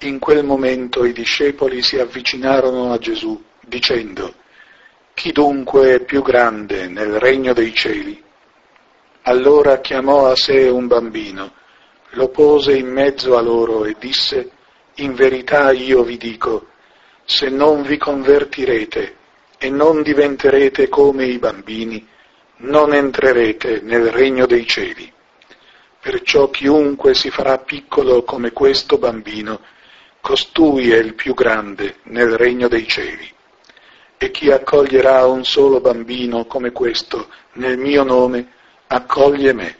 In quel momento i discepoli si avvicinarono a Gesù, dicendo: «Chi dunque è più grande nel regno dei cieli?» Allora chiamò a sé un bambino, lo pose in mezzo a loro e disse: «In verità io vi dico, se non vi convertirete e non diventerete come i bambini, non entrerete nel regno dei cieli. Perciò chiunque si farà piccolo come questo bambino, costui è il più grande nel regno dei cieli. E chi accoglierà un solo bambino come questo nel mio nome, accoglie me.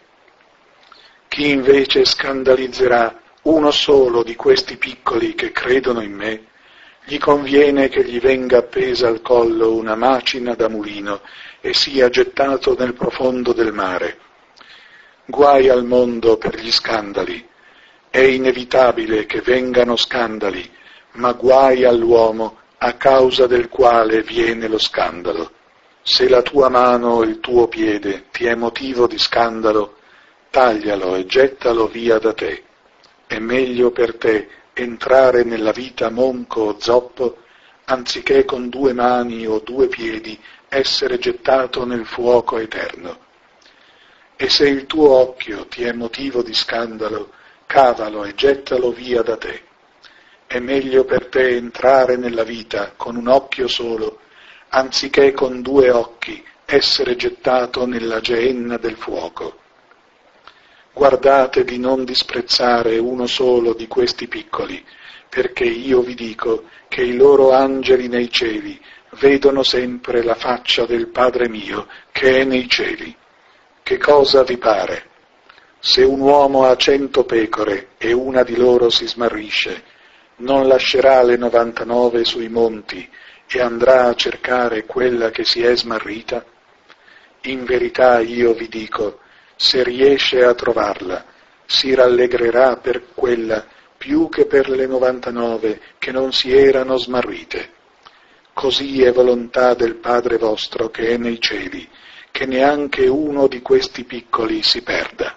Chi invece scandalizzerà uno solo di questi piccoli che credono in me, gli conviene che gli venga appesa al collo una macina da mulino e sia gettato nel profondo del mare. Guai al mondo per gli scandali. È inevitabile che vengano scandali, ma guai all'uomo a causa del quale viene lo scandalo. Se la tua mano o il tuo piede ti è motivo di scandalo, taglialo e gettalo via da te. È meglio per te entrare nella vita monco o zoppo, anziché con 2 mani o 2 piedi essere gettato nel fuoco eterno. E se il tuo occhio ti è motivo di scandalo, cavalo e gettalo via da te. È meglio per te entrare nella vita con un occhio solo, anziché con 2 occhi essere gettato nella geenna del fuoco. Guardate di non disprezzare uno solo di questi piccoli, perché io vi dico che i loro angeli nei cieli vedono sempre la faccia del Padre mio che è nei cieli. Che cosa vi pare? Se un uomo ha 100 pecore e una di loro si smarrisce, non lascerà le 99 sui monti e andrà a cercare quella che si è smarrita? In verità io vi dico, se riesce a trovarla, si rallegrerà per quella più che per le 99 che non si erano smarrite. Così è volontà del Padre vostro che è nei cieli, che neanche uno di questi piccoli si perda.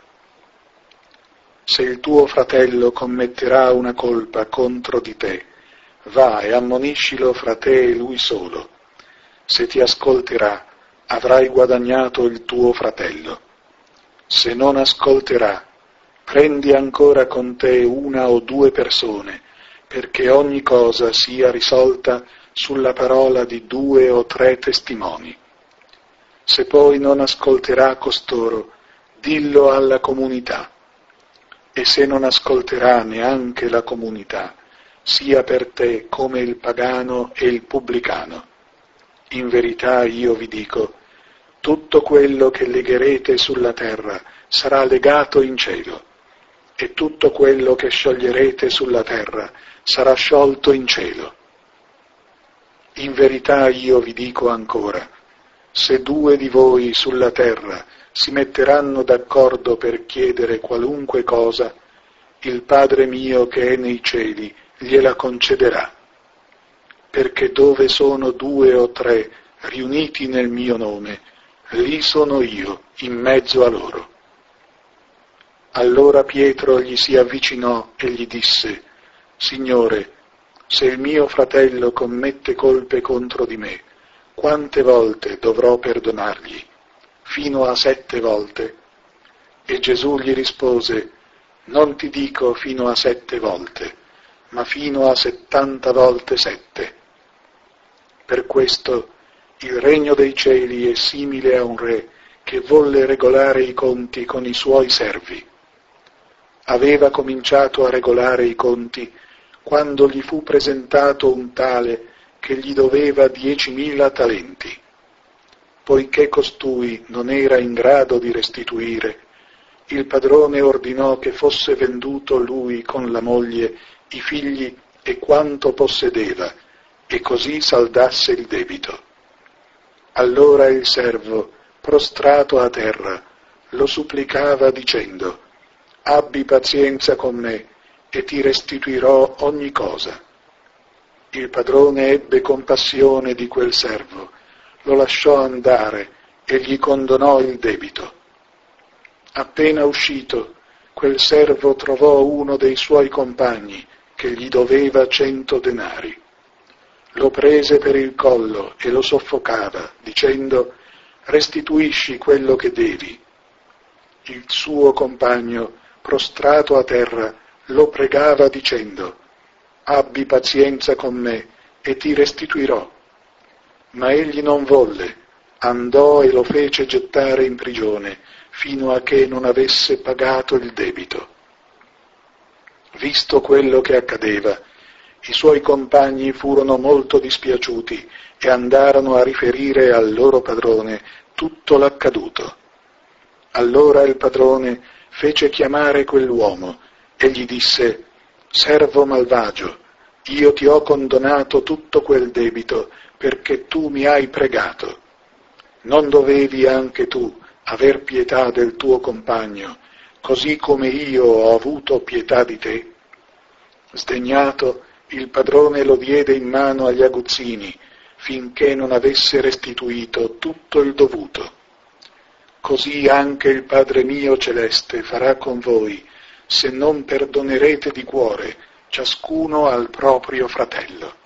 Se il tuo fratello commetterà una colpa contro di te, va e ammoniscilo fra te e lui solo. Se ti ascolterà, avrai guadagnato il tuo fratello. Se non ascolterà, prendi ancora con te 1 o 2 persone, perché ogni cosa sia risolta sulla parola di 2 o 3 testimoni. Se poi non ascolterà costoro, dillo alla comunità. E se non ascolterà neanche la comunità, sia per te come il pagano e il pubblicano. In verità io vi dico, tutto quello che legherete sulla terra sarà legato in cielo, e tutto quello che scioglierete sulla terra sarà sciolto in cielo. In verità io vi dico ancora, se 2 di voi sulla terra si metteranno d'accordo per chiedere qualunque cosa, il Padre mio che è nei cieli gliela concederà. Perché dove sono 2 o 3 riuniti nel mio nome, lì sono io in mezzo a loro. Allora Pietro gli si avvicinò e gli disse: Signore, se il mio fratello commette colpe contro di me, quante volte dovrò perdonargli? Fino a 7 volte? E Gesù gli rispose: non ti dico fino a 7 volte, ma fino a 70 volte 7. Per questo il regno dei cieli è simile a un re che volle regolare i conti con i suoi servi. Aveva cominciato a regolare i conti quando gli fu presentato un tale che gli doveva 10.000 talenti. Poiché costui non era in grado di restituire, il padrone ordinò che fosse venduto lui con la moglie, i figli e quanto possedeva, e così saldasse il debito. Allora il servo, prostrato a terra, lo supplicava dicendo: abbi pazienza con me e ti restituirò ogni cosa. Il padrone ebbe compassione di quel servo, lo lasciò andare e gli condonò il debito. Appena uscito, quel servo trovò uno dei suoi compagni che gli doveva 100 denari. Lo prese per il collo e lo soffocava, dicendo: restituisci quello che devi. Il suo compagno, prostrato a terra, lo pregava dicendo: abbi pazienza con me e ti restituirò. Ma egli non volle, andò e lo fece gettare in prigione fino a che non avesse pagato il debito. Visto quello che accadeva, i suoi compagni furono molto dispiaciuti e andarono a riferire al loro padrone tutto l'accaduto. Allora il padrone fece chiamare quell'uomo e gli disse: servo malvagio, io ti ho condonato tutto quel debito perché tu mi hai pregato. Non dovevi anche tu aver pietà del tuo compagno, così come io ho avuto pietà di te? Sdegnato, il padrone lo diede in mano agli aguzzini, finché non avesse restituito tutto il dovuto. Così anche il Padre mio celeste farà con voi, se non perdonerete di cuore ciascuno al proprio fratello.